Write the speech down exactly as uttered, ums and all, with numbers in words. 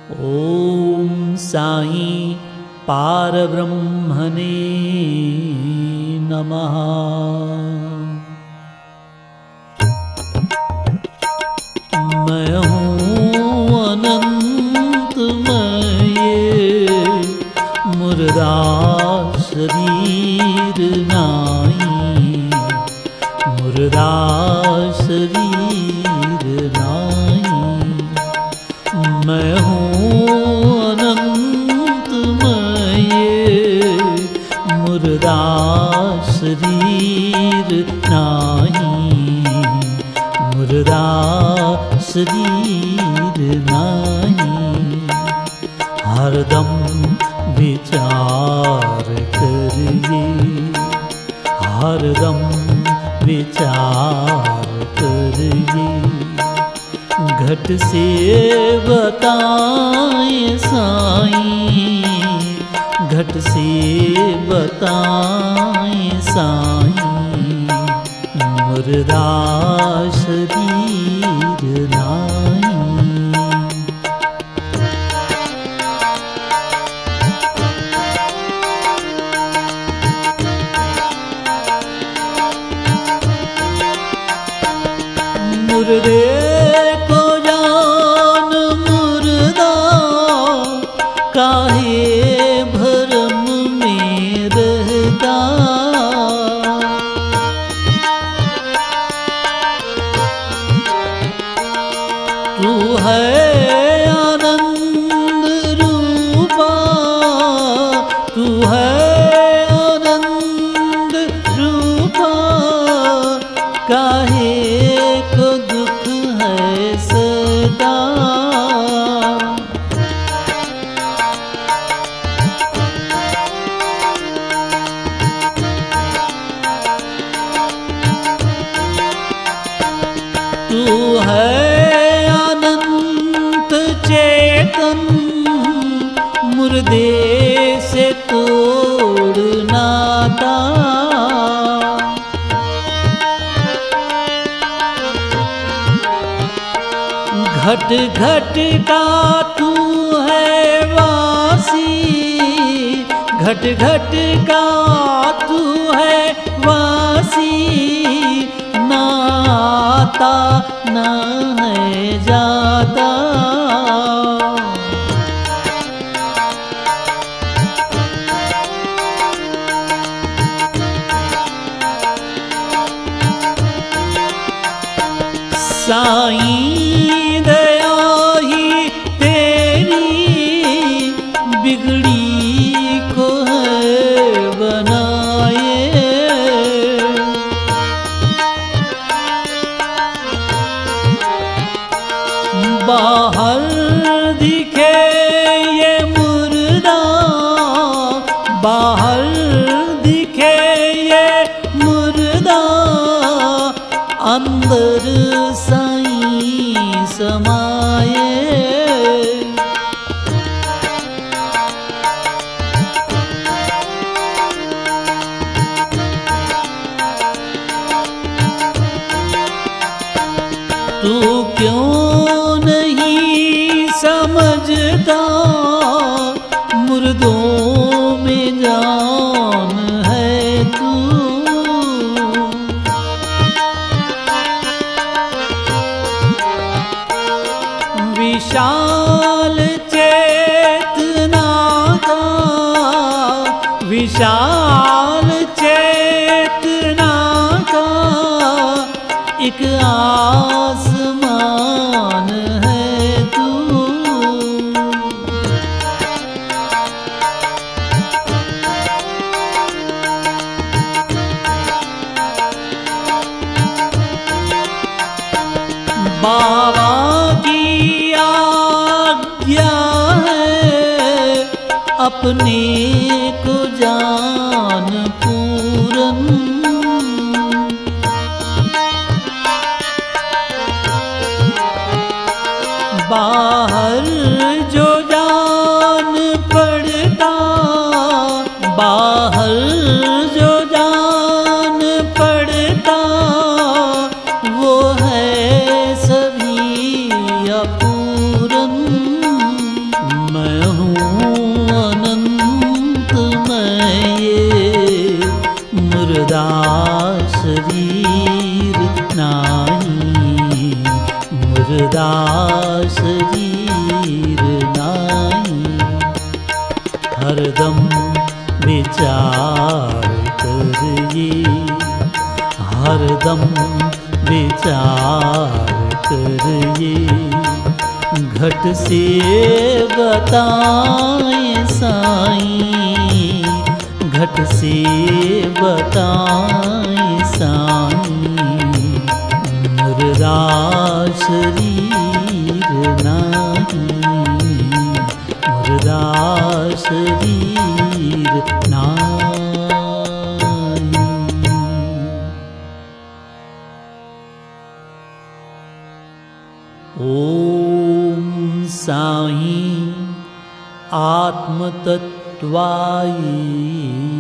ओम साई पारब्रह्मणे नमः। मैं हूँ अनंतमय, मुर्दा शरीर नाई, मुर्दा शरीर नाई। मैं हूँ अनंतमय, मुर्दा शरीर नाई, मुर्दा शरीर नाई। हरदम विचार करिए, हरदम विचार करिए। घट से बताए साईं, घट से बताए साईं, मुर्दा शरीर नाई। मुर्दे को जान मुर्दा, काहे भरम में रहता। तू है आनंद रूपा, तू है आनंद रूपा। काहे को दुख है सदा, तू है अनंत चेतन, मुर्दे से तोड़ नाता। घट घट का तू है वासी, घट घट का तू है वासी। ना आता ना है जाता, साईं दया ही तेरी बिगड़ी को है बनाए। बाहर दिखे ये मुर्दा, बाहर दिखे ये मुर्दा। अंदर साईं समाये, तू क्यों नहीं समझता, मुर्दों में जान है तू। विशाल चेतना का, विशाल चेतना का एक आसमान है तू। बाबा की आज्ञा है, अपने को जान पूरन। बाहर जो जान पड़ता, बाहर जो जान पड़ता, वो है सभी अपूरन। शरीर नाई। हरदम विचार करिए, हरदम विचार करिए। घट से बताएं साईं, घट से बताएं साईं। मुर्दा शरीर नहीं, मुर्दा शरीर नहीं। ओम साईं आत्मतत्वाय